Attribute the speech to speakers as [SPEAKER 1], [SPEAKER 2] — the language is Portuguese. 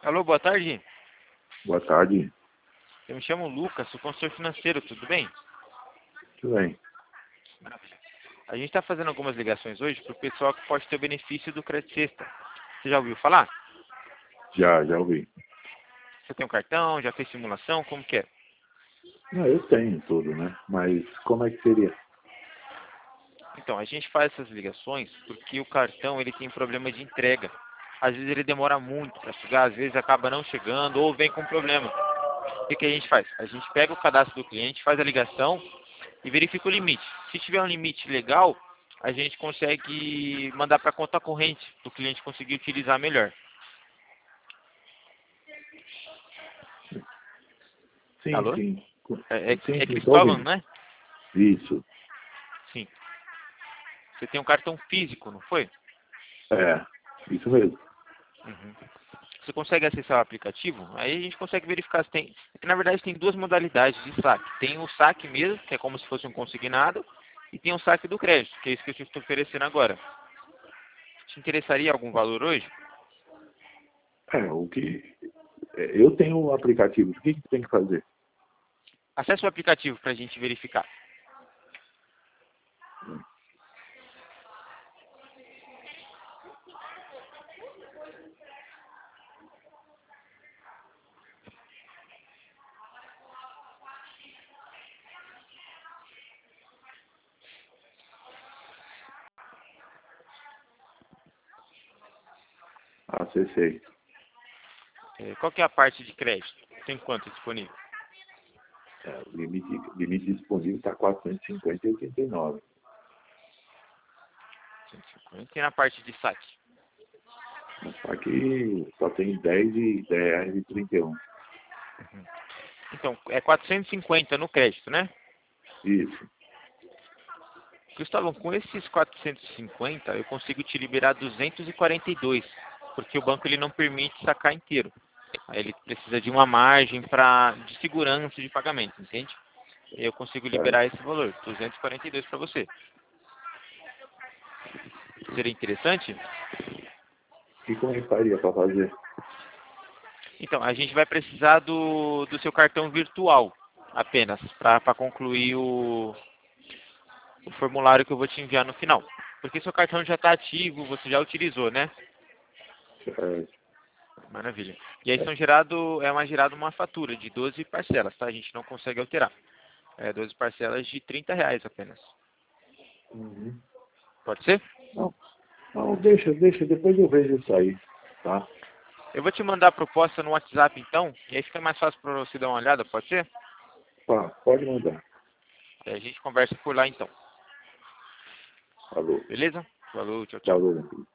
[SPEAKER 1] Alô, boa tarde.
[SPEAKER 2] Boa tarde.
[SPEAKER 1] Eu me chamo Lucas, sou consultor financeiro, tudo bem?
[SPEAKER 2] Tudo bem?
[SPEAKER 1] Maravilha. A gente está fazendo algumas ligações hoje para o pessoal que pode ter o benefício do Crédito Sexta. Você já ouviu falar?
[SPEAKER 2] Já ouvi.
[SPEAKER 1] Você tem um cartão, já fez simulação, como que é?
[SPEAKER 2] Não, eu tenho tudo, né? Mas como é que seria?
[SPEAKER 1] Então, a gente faz essas ligações porque o cartão ele tem problema de entrega. Às vezes ele demora muito para chegar, às vezes acaba não chegando ou vem com problema. O que a gente faz? A gente pega o cadastro do cliente, faz a ligação e verifica o limite. Se tiver um limite legal, a gente consegue mandar para a conta corrente para o cliente conseguir utilizar melhor.
[SPEAKER 2] Sim,
[SPEAKER 1] Alô?
[SPEAKER 2] sim. Sim,
[SPEAKER 1] É
[SPEAKER 2] sim, estou
[SPEAKER 1] Cristóvão,
[SPEAKER 2] ouvindo.
[SPEAKER 1] né?
[SPEAKER 2] Isso.
[SPEAKER 1] Sim. Você tem um cartão físico, não foi?
[SPEAKER 2] É, isso mesmo.
[SPEAKER 1] Uhum. Você consegue acessar o aplicativo? Aí a gente consegue verificar se tem. É que, na verdade, tem duas modalidades de saque. Tem o saque mesmo, que é como se fosse um consignado, e tem o saque do crédito, que é isso que eu te estou oferecendo agora. Te interessaria algum valor hoje?
[SPEAKER 2] É, o que... Eu tenho um aplicativo. O que tem que fazer?
[SPEAKER 1] Acesse o aplicativo para a gente verificar.
[SPEAKER 2] Acessei.
[SPEAKER 1] Qual que é a parte de crédito? Tem quanto disponível?
[SPEAKER 2] É, o limite disponível está 450,89.
[SPEAKER 1] 150. Tem na parte de saque.
[SPEAKER 2] Aqui só tem 10 e R$ 31.
[SPEAKER 1] Então, é 450 no crédito, né?
[SPEAKER 2] Isso.
[SPEAKER 1] Cristóvão, com esses 450, eu consigo te liberar 242, porque o banco ele não permite sacar inteiro. Aí ele precisa de uma margem de segurança de pagamento, entende? Eu consigo
[SPEAKER 2] Certo.
[SPEAKER 1] liberar esse valor, 242 para você. Seria interessante?
[SPEAKER 2] E como é que faria para fazer?
[SPEAKER 1] Então, a gente vai precisar do seu cartão virtual apenas, para concluir o formulário que eu vou te enviar no final. Porque seu cartão já está ativo, você já utilizou, né?
[SPEAKER 2] Certo.
[SPEAKER 1] Maravilha. E aí é uma fatura de 12 parcelas, tá? A gente não consegue alterar. 12 parcelas de R$ 30 apenas.
[SPEAKER 2] Uhum.
[SPEAKER 1] Pode ser?
[SPEAKER 2] Não, não, deixa, depois eu vejo isso aí, tá?
[SPEAKER 1] Eu vou te mandar a proposta no WhatsApp então, e aí fica mais fácil para você dar uma olhada, pode ser?
[SPEAKER 2] Tá, pode mandar.
[SPEAKER 1] A gente conversa por lá então.
[SPEAKER 2] Falou.
[SPEAKER 1] Beleza? Falou, tchau, tchau.
[SPEAKER 2] Falou.